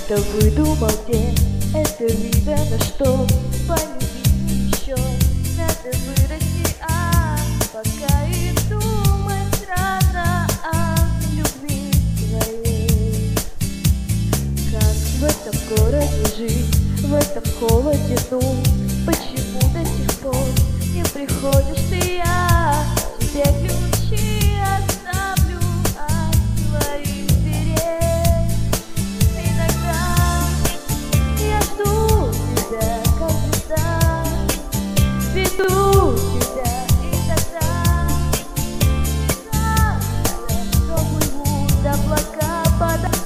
Кто-то выдумал день, это видно, на что полюбить еще надо вырасти, пока и думать рано о любви твоей. Как в этом городе жить, в этом холоде, почему до сих пор не приходишь ты? Я тебе ключи оставлю от твоих дверей. Иногда я жду тебя, как звезда, веду тебя, и тогда плывут облака подо